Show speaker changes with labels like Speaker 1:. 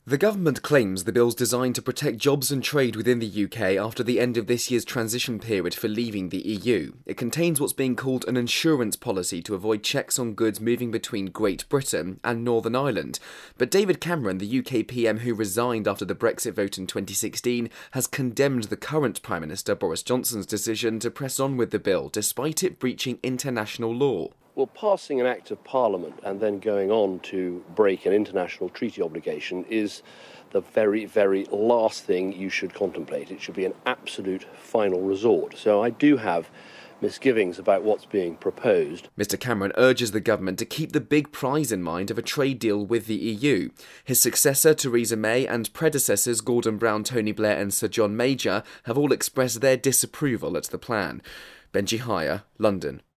Speaker 1: The government claims the bill's designed to protect jobs and trade within the UK after the end of this year's transition period for leaving the EU. It contains what's being called an insurance policy to avoid checks on goods moving between Great Britain and Northern Ireland. But David Cameron, the UK PM who resigned after the Brexit vote in 2016, has condemned the current Prime Minister Boris Johnson's decision to press on with the bill, despite it breaching international law.
Speaker 2: Well, passing an Act of Parliament and then going on to break an international treaty obligation is the very, very last thing you should contemplate. It should be an absolute final resort. So I do have misgivings about what's being proposed.
Speaker 1: Mr Cameron urges the government to keep the big prize in mind of a trade deal with the EU. His successor, Theresa May, and predecessors Gordon Brown, Tony Blair and Sir John Major have all expressed their disapproval at the plan. Benji Hire, London.